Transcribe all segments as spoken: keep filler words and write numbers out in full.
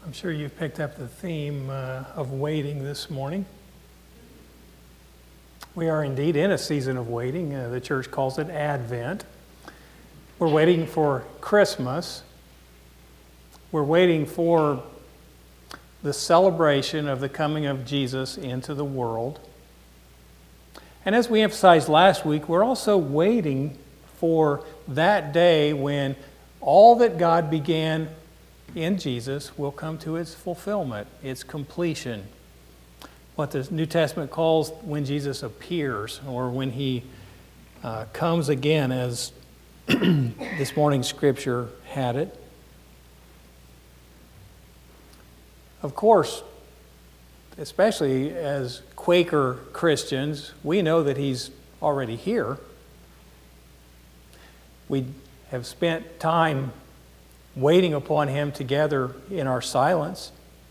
I'm sure you've picked up the theme uh, of waiting this morning. We are indeed in a season of waiting. Uh, the church calls it Advent. We're waiting for Christmas. We're waiting for the celebration of the coming of Jesus into the world. And as we emphasized last week, we're also waiting for that day when all that God began in Jesus will come to its fulfillment, its completion. What the New Testament calls when Jesus appears, or when he uh, comes again, as this morning's scripture had it. Of course, especially as Quaker Christians, we know that he's already here. We have spent time waiting upon him together in our silence.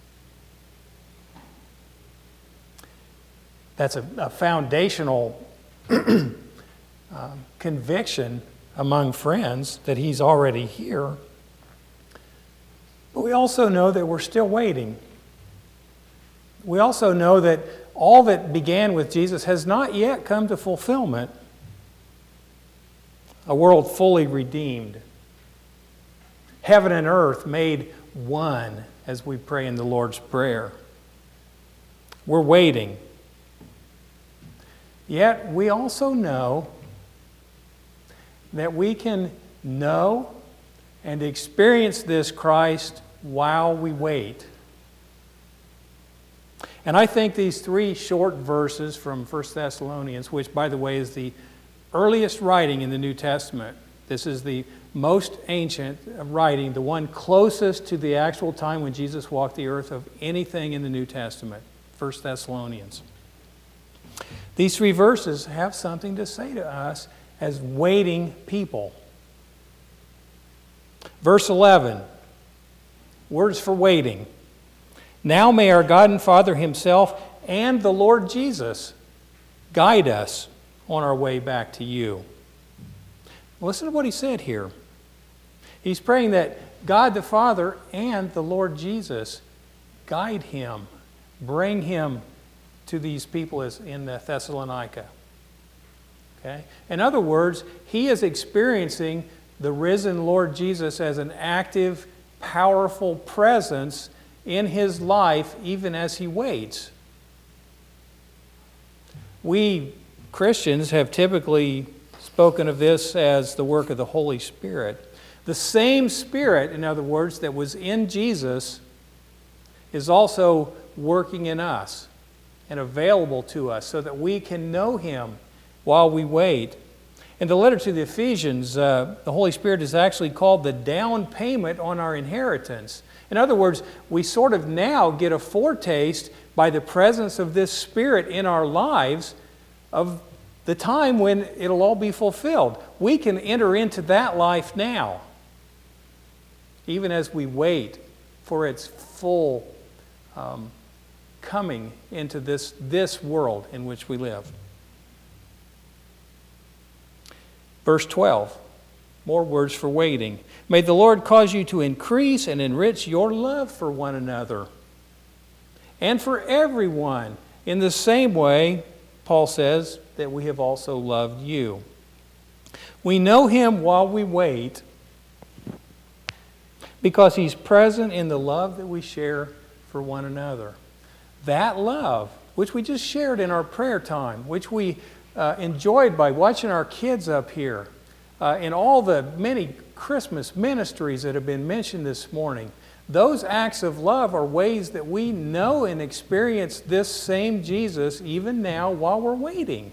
That's a, a foundational uh, conviction among friends that he's already here. But we also know that we're still waiting. We also know that all that began with Jesus has not yet come to fulfillment. A world fully redeemed. Heaven and earth made one, as we pray in the Lord's Prayer. We're waiting. Yet we also know that we can know and experience this Christ while we wait. And I think these three short verses from First Thessalonians, which, by the way, is the earliest writing in the New Testament. This is the most ancient writing, the one closest to the actual time when Jesus walked the earth of anything in the New Testament, First Thessalonians. These three verses have something to say to us as waiting people. Verse eleven, words for waiting. Now may our God and Father himself and the Lord Jesus guide us on our way back to you. Listen to what he said here. He's praying that God the Father and the Lord Jesus guide him, bring him to these people as in Thessalonica. Okay? In other words, he is experiencing the risen Lord Jesus as an active, powerful presence in his life even as he waits. We Christians have typically spoken of this as the work of the Holy Spirit. The same Spirit, in other words, that was in Jesus is also working in us and available to us so that we can know him while we wait. In the letter to the Ephesians, uh, the Holy Spirit is actually called the down payment on our inheritance. In other words, we sort of now get a foretaste by the presence of this Spirit in our lives of the time when it'll all be fulfilled. We can enter into that life now, even as we wait for its full um, coming into this, this world in which we live. Verse twelve, more words for waiting. May the Lord cause you to increase and enrich your love for one another and for everyone in the same way, Paul says, that we have also loved you. We know him while we wait because he's present in the love that we share for one another. That love, which we just shared in our prayer time, which we uh, enjoyed by watching our kids up here, uh, in all the many Christmas ministries that have been mentioned this morning, those acts of love are ways that we know and experience this same Jesus even now while we're waiting.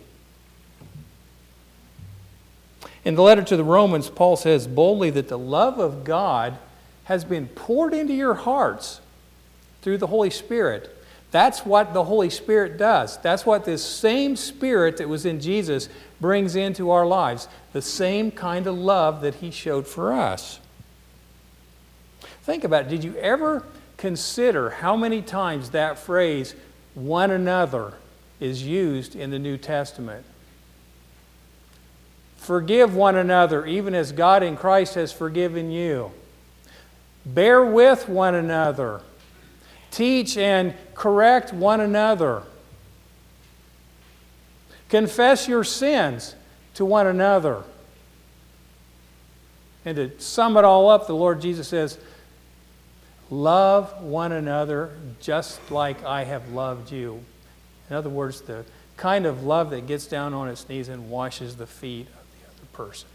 In the letter to the Romans, Paul says boldly that the love of God has been poured into your hearts through the Holy Spirit. That's what the Holy Spirit does. That's what this same Spirit that was in Jesus brings into our lives. The same kind of love that he showed for us. Think about it. Did you ever consider how many times that phrase, one another, is used in the New Testament? Forgive one another, even as God in Christ has forgiven you. Bear with one another. Teach and correct one another. Confess your sins to one another. And to sum it all up, the Lord Jesus says, love one another just like I have loved you. In other words, the kind of love that gets down on its knees and washes the feet of the other person.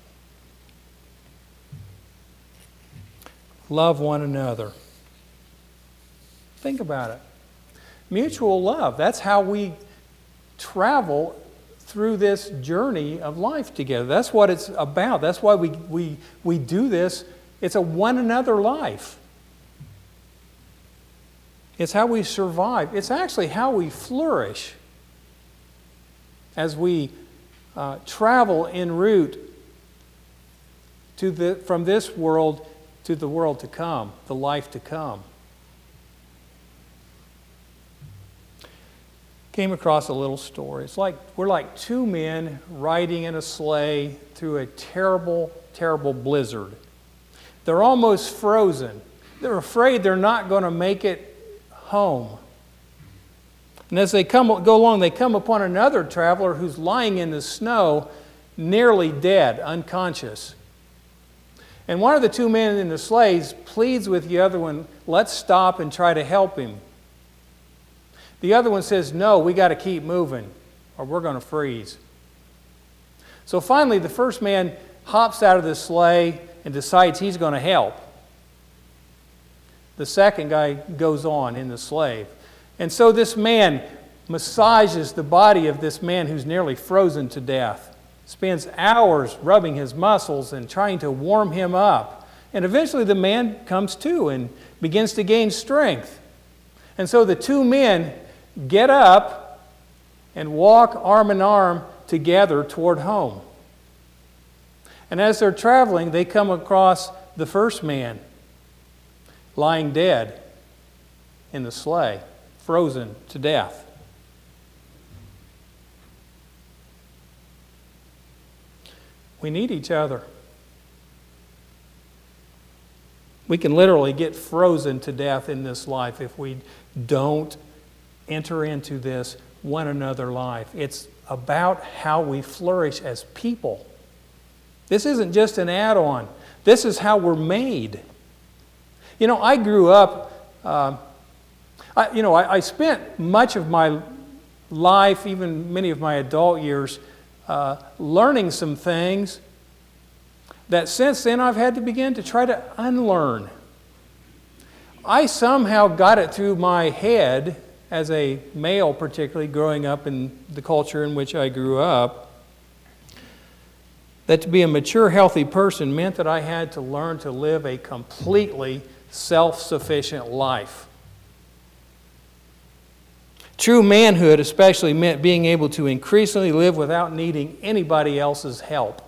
Love one another. Think about it. Mutual love. That's how we travel through this journey of life together. That's what it's about. That's why we, we, we do this. It's a one another life. It's how we survive. It's actually how we flourish as we uh, travel en route to the, from this world to the world to come, the life to come. Came across a little story. It's like we're like two men riding in a sleigh through a terrible, terrible blizzard. They're almost frozen. They're afraid they're not going to make it home. And as they come, go along, they come upon another traveler who's lying in the snow, nearly dead, unconscious. And one of the two men in the sleighs pleads with the other one, let's stop and try to help him. The other one says, no, we got to keep moving or we're going to freeze. So finally, the first man hops out of the sleigh and decides he's going to help. The second guy goes on in the sleigh. And so this man massages the body of this man who's nearly frozen to death, spends hours rubbing his muscles and trying to warm him up. And eventually the man comes to and begins to gain strength. And so the two men get up and walk arm in arm together toward home. And as they're traveling, they come across the first man lying dead in the sleigh, frozen to death. We need each other. We can literally get frozen to death in this life if we don't enter into this one another life. It's about how we flourish as people. This isn't just an add-on. This is how we're made. You know, I grew up, uh, I, you know, I, I spent much of my life, even many of my adult years, uh, learning some things that since then I've had to begin to try to unlearn. I somehow got it through my head, as a male particularly, growing up in the culture in which I grew up, that to be a mature, healthy person meant that I had to learn to live a completely self-sufficient life. True manhood especially meant being able to increasingly live without needing anybody else's help.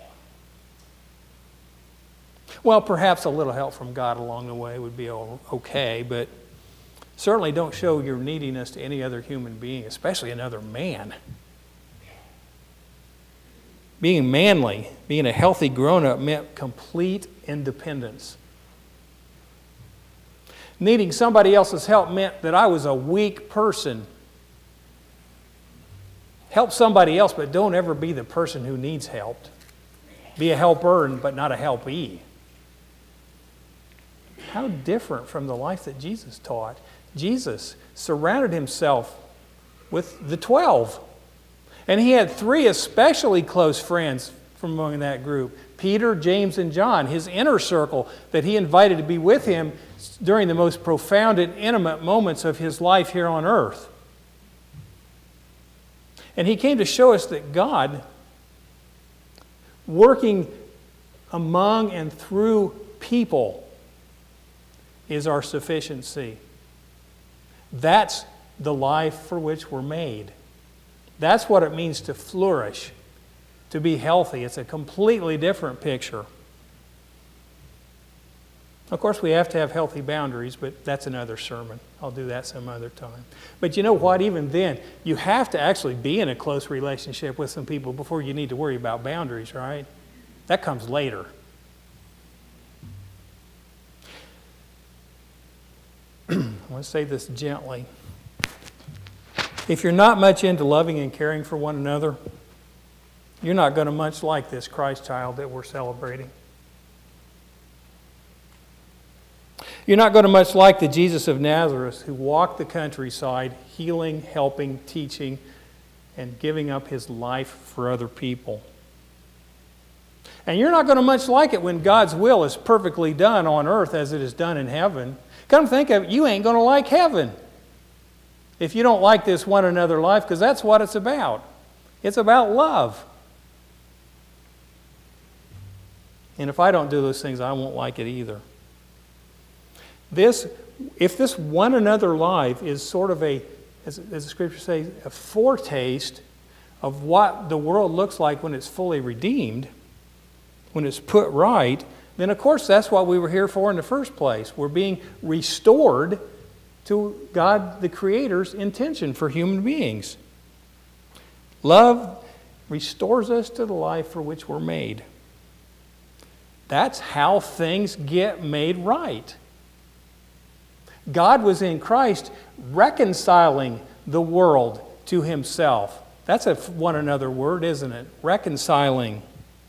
Well, perhaps a little help from God along the way would be okay, but certainly don't show your neediness to any other human being, especially another man. Being manly, being a healthy grown-up meant complete independence. Needing somebody else's help meant that I was a weak person. Help somebody else, but don't ever be the person who needs helped. Be a helper, but not a helpee. How different from the life that Jesus taught. Jesus surrounded himself with the twelve. And he had three especially close friends from among that group. Peter, James, and John, his inner circle that he invited to be with him during the most profound and intimate moments of his life here on earth. And he came to show us that God, working among and through people, is our sufficiency. That's the life for which we're made. That's what it means to flourish, to be healthy. It's a completely different picture. Of course, we have to have healthy boundaries, but that's another sermon. I'll do that some other time. But you know what? Even then, you have to actually be in a close relationship with some people before you need to worry about boundaries, right? That comes later. I want to say this gently. If you're not much into loving and caring for one another, you're not going to much like this Christ child that we're celebrating. You're not going to much like the Jesus of Nazareth who walked the countryside, healing, helping, teaching, and giving up his life for other people. And you're not going to much like it when God's will is perfectly done on earth as it is done in heaven. Come to think of it, you ain't going to like heaven if you don't like this one another life, because that's what it's about. It's about love. And if I don't do those things, I won't like it either. This, if this one another life is sort of a, as, as the Scripture says, a foretaste of what the world looks like when it's fully redeemed, when it's put right, then of course that's what we were here for in the first place. We're being restored to God the Creator's intention for human beings. Love restores us to the life for which we're made. That's how things get made right. God was in Christ reconciling the world to Himself. That's a one another word, isn't it? Reconciling.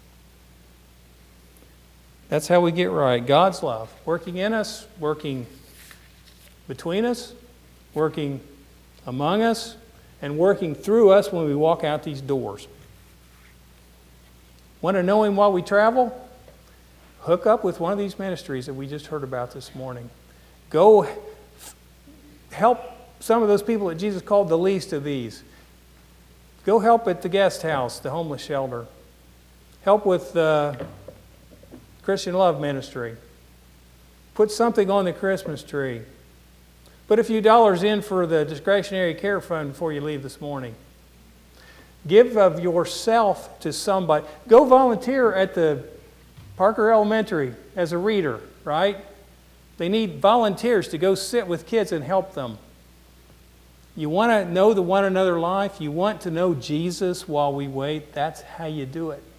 That's how we get right. God's love, working in us, working between us, working among us, and working through us when we walk out these doors. Want to know Him while we travel? Hook up with one of these ministries that we just heard about this morning. Go f- help some of those people that Jesus called the least of these. Go help at the guest house, the homeless shelter. Help with the Christian Love Ministry. Put something on the Christmas tree. Put a few dollars in for the discretionary care fund before you leave this morning. Give of yourself to somebody. Go volunteer at the Parker Elementary as a reader, right? They need volunteers to go sit with kids and help them. You want to know the one another life? You want to know Jesus while we wait? That's how you do it.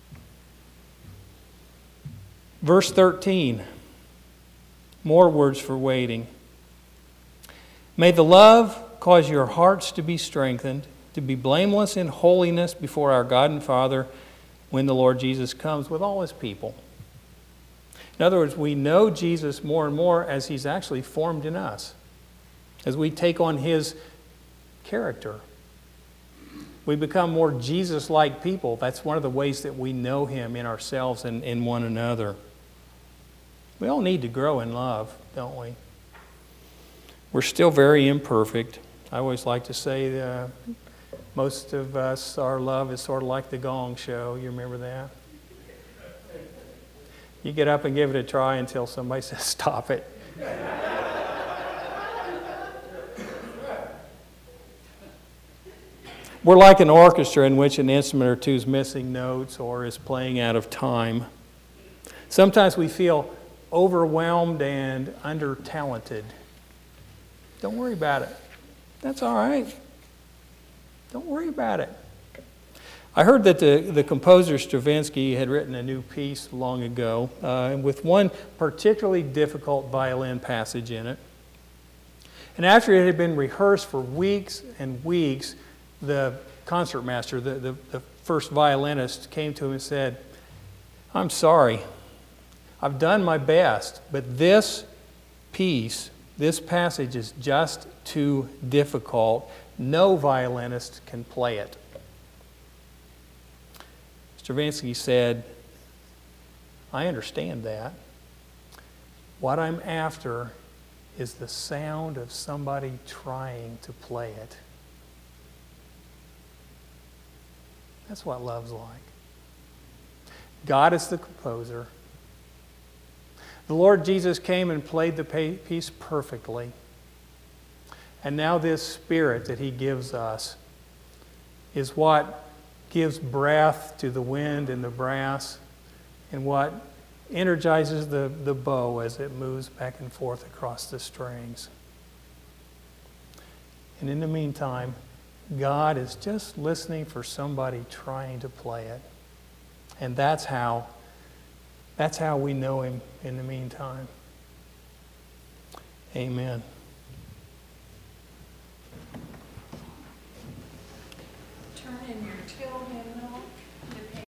Verse thirteen. More words for waiting. May the love cause your hearts to be strengthened, to be blameless in holiness before our God and Father when the Lord Jesus comes with all His people. In other words, we know Jesus more and more as He's actually formed in us. As we take on His character, we become more Jesus-like people. That's one of the ways that we know Him in ourselves and in one another. We all need to grow in love, don't we? We're still very imperfect. I always like to say uh, most of us, our love is sort of like the Gong Show. You remember that? You get up and give it a try until somebody says, stop it. We're like an orchestra in which an instrument or two is missing notes or is playing out of time. Sometimes we feel overwhelmed and under-talented. Don't worry about it. That's all right. Don't worry about it. I heard that the, the composer Stravinsky had written a new piece long ago uh, with one particularly difficult violin passage in it. And after it had been rehearsed for weeks and weeks, the concertmaster, the, the, the first violinist, came to him and said, I'm sorry. I've done my best, but this piece, this passage is just too difficult. No violinist can play it. Stravinsky said, I understand that. What I'm after is the sound of somebody trying to play it. That's what love's like. God is the composer. The Lord Jesus came and played the piece perfectly. And now this Spirit that He gives us is what gives breath to the wind and the brass and what energizes the, the bow as it moves back and forth across the strings. And in the meantime, God is just listening for somebody trying to play it. And that's how, that's how we know Him in the meantime. Amen. turn in your till hymnal